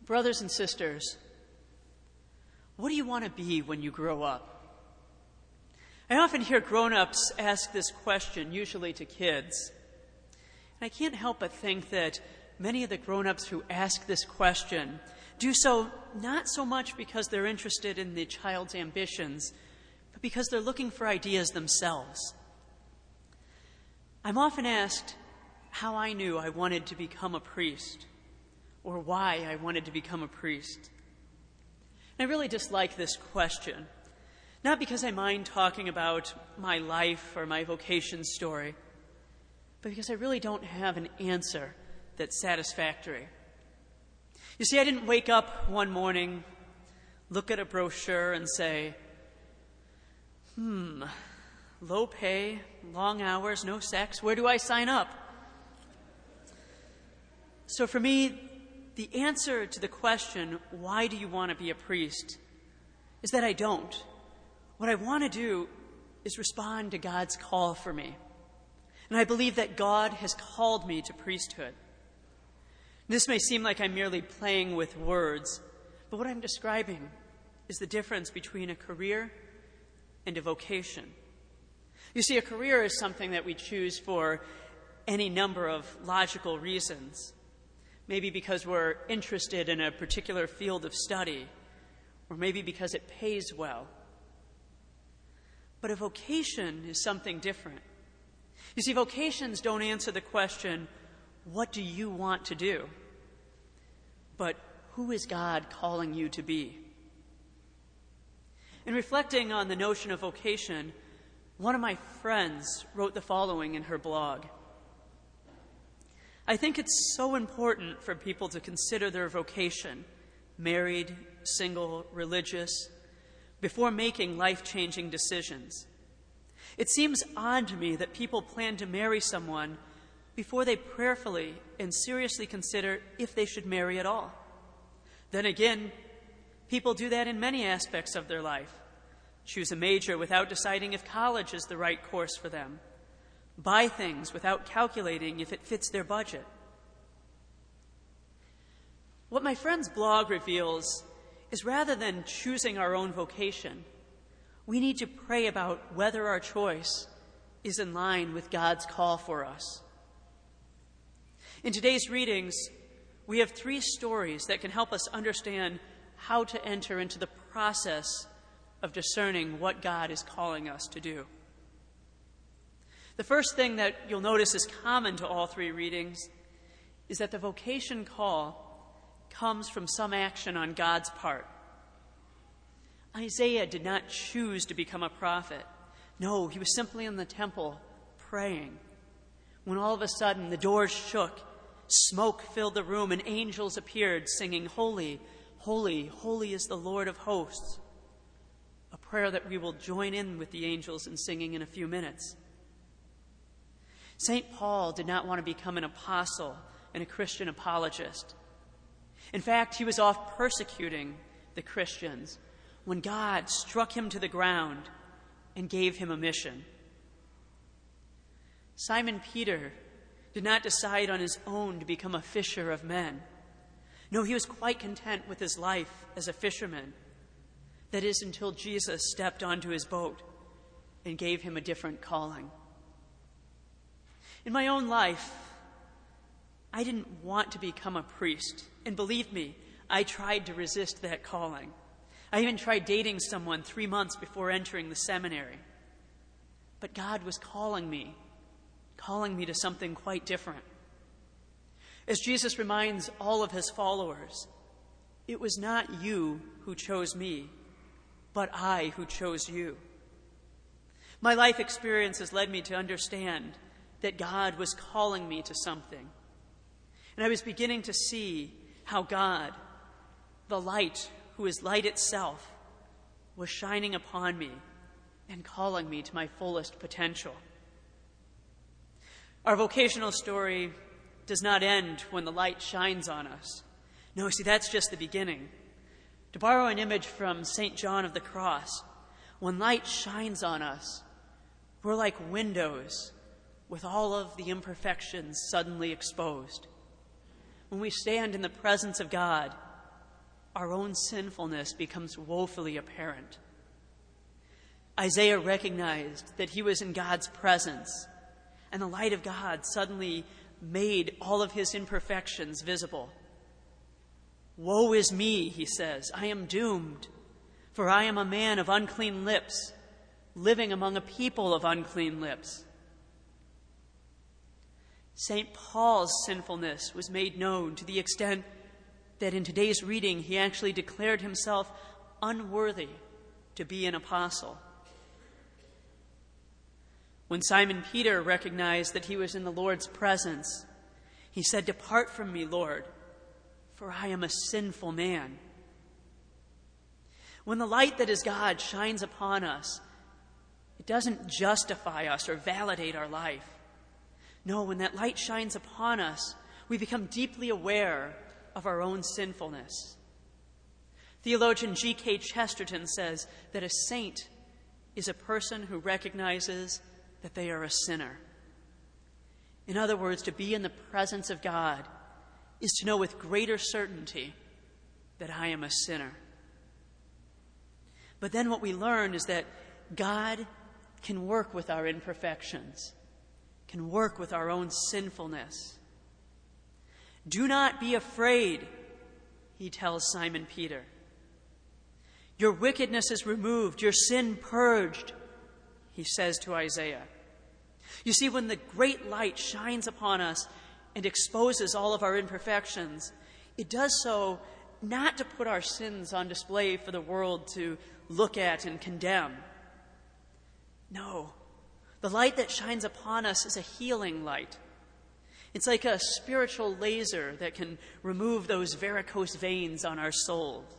Brothers and sisters, what do you want to be when you grow up? I often hear grown-ups ask this question, usually to kids. And I can't help but think that many of the grown-ups who ask this question do so not so much because they're interested in the child's ambitions, but because they're looking for ideas themselves. I'm often asked how I knew I wanted to become a priest, or why I wanted to become a priest. And I really dislike this question, not because I mind talking about my life or my vocation story, but because I really don't have an answer that's satisfactory. You see, I didn't wake up one morning, look at a brochure and say, low pay, long hours, no sex, where do I sign up? So for me, the answer to the question, why do you want to be a priest, is that I don't. What I want to do is respond to God's call for me. And I believe that God has called me to priesthood. This may seem like I'm merely playing with words, but what I'm describing is the difference between a career and a vocation. You see, a career is something that we choose for any number of logical reasons. Maybe because we're interested in a particular field of study, or maybe because it pays well. But a vocation is something different. You see, vocations don't answer the question, what do you want to do? But who is God calling you to be? In reflecting on the notion of vocation, one of my friends wrote the following in her blog. I think it's so important for people to consider their vocation, married, single, religious, before making life-changing decisions. It seems odd to me that people plan to marry someone before they prayerfully and seriously consider if they should marry at all. Then again, people do that in many aspects of their life. Choose a major without deciding if college is the right course for them. Buy things without calculating if it fits their budget. What my friend's blog reveals is rather than choosing our own vocation, we need to pray about whether our choice is in line with God's call for us. In today's readings, we have 3 stories that can help us understand how to enter into the process of discerning what God is calling us to do. The first thing that you'll notice is common to all 3 readings is that the vocation call comes from some action on God's part. Isaiah did not choose to become a prophet. No, he was simply in the temple praying, when all of a sudden the doors shook, smoke filled the room, and angels appeared singing, "Holy, holy, holy is the Lord of hosts," a prayer that we will join in with the angels in singing in a few minutes. St. Paul did not want to become an apostle and a Christian apologist. In fact, he was off persecuting the Christians when God struck him to the ground and gave him a mission. Simon Peter did not decide on his own to become a fisher of men. No, he was quite content with his life as a fisherman. That is, until Jesus stepped onto his boat and gave him a different calling. In my own life, I didn't want to become a priest. And believe me, I tried to resist that calling. I even tried dating someone 3 months before entering the seminary. But God was calling me to something quite different. As Jesus reminds all of his followers, it was not you who chose me, but I who chose you. My life experience has led me to understand that God was calling me to something. And I was beginning to see how God, the light who is light itself, was shining upon me and calling me to my fullest potential. Our vocational story does not end when the light shines on us. No, see, that's just the beginning. To borrow an image from St. John of the Cross, when light shines on us, we're like windows with all of the imperfections suddenly exposed. When we stand in the presence of God, our own sinfulness becomes woefully apparent. Isaiah recognized that he was in God's presence, and the light of God suddenly made all of his imperfections visible. "Woe is me," he says, "I am doomed, for I am a man of unclean lips, living among a people of unclean lips." St. Paul's sinfulness was made known to the extent that in today's reading he actually declared himself unworthy to be an apostle. When Simon Peter recognized that he was in the Lord's presence, he said, "Depart from me, Lord, for I am a sinful man." When the light that is God shines upon us, it doesn't justify us or validate our life. No, when that light shines upon us, we become deeply aware of our own sinfulness. Theologian G.K. Chesterton says that a saint is a person who recognizes that they are a sinner. In other words, to be in the presence of God is to know with greater certainty that I am a sinner. But then what we learn is that God can work with our imperfections, can work with our own sinfulness. "Do not be afraid," he tells Simon Peter. "Your wickedness is removed, your sin purged," he says to Isaiah. You see, when the great light shines upon us and exposes all of our imperfections, it does so not to put our sins on display for the world to look at and condemn. No, the light that shines upon us is a healing light. It's like a spiritual laser that can remove those varicose veins on our souls.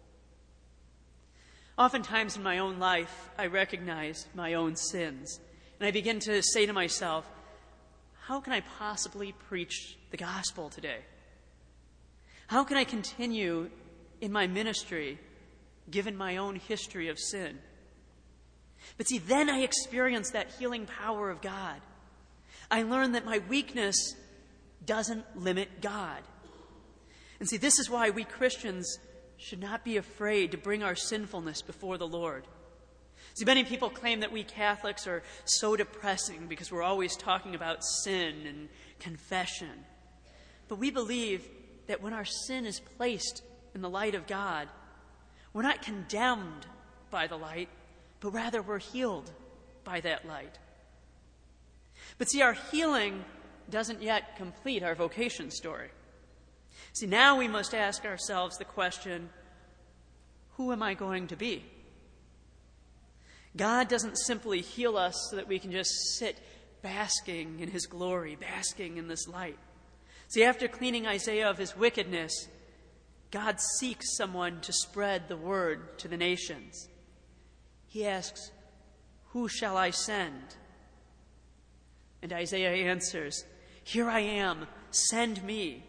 Oftentimes in my own life, I recognize my own sins, and I begin to say to myself, how can I possibly preach the gospel today? How can I continue in my ministry given my own history of sin? But see, then I experience that healing power of God. I learn that my weakness doesn't limit God. And see, this is why we Christians should not be afraid to bring our sinfulness before the Lord. See, many people claim that we Catholics are so depressing because we're always talking about sin and confession. But we believe that when our sin is placed in the light of God, we're not condemned by the light, but rather we're healed by that light. But see, our healing doesn't yet complete our vocation story. See, now we must ask ourselves the question, who am I going to be? God doesn't simply heal us so that we can just sit basking in his glory, basking in this light. See, after cleaning Isaiah of his wickedness, God seeks someone to spread the word to the nations. He asks, "Who shall I send?" And Isaiah answers, "Here I am, send me."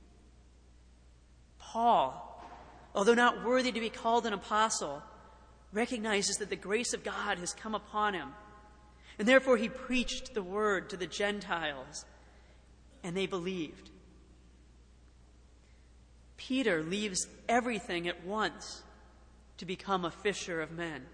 Paul, although not worthy to be called an apostle, recognizes that the grace of God has come upon him. And therefore he preached the word to the Gentiles, and they believed. Peter leaves everything at once to become a fisher of men.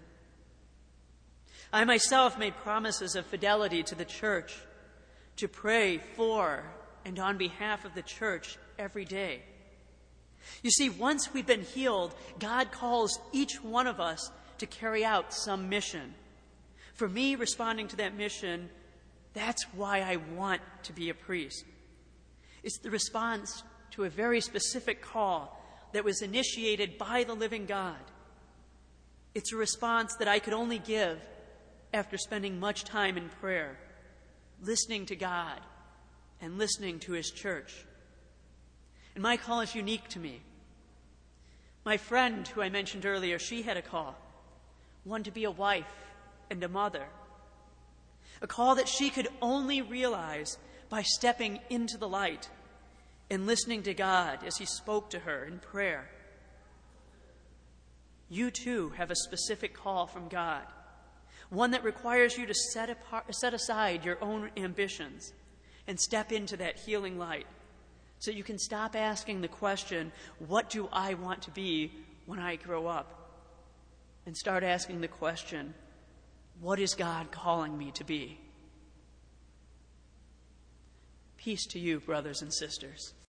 I myself made promises of fidelity to the church, to pray for and on behalf of the church every day. You see, once we've been healed, God calls each one of us to carry out some mission. For me, responding to that mission, that's why I want to be a priest. It's the response to a very specific call that was initiated by the living God. It's a response that I could only give after spending much time in prayer, listening to God and listening to his church. And my call is unique to me. My friend, who I mentioned earlier, she had a call, one to be a wife and a mother, a call that she could only realize by stepping into the light and listening to God as he spoke to her in prayer. You too have a specific call from God, one that requires you to set aside your own ambitions and step into that healing light so you can stop asking the question, what do I want to be when I grow up? And start asking the question, what is God calling me to be? Peace to you, brothers and sisters.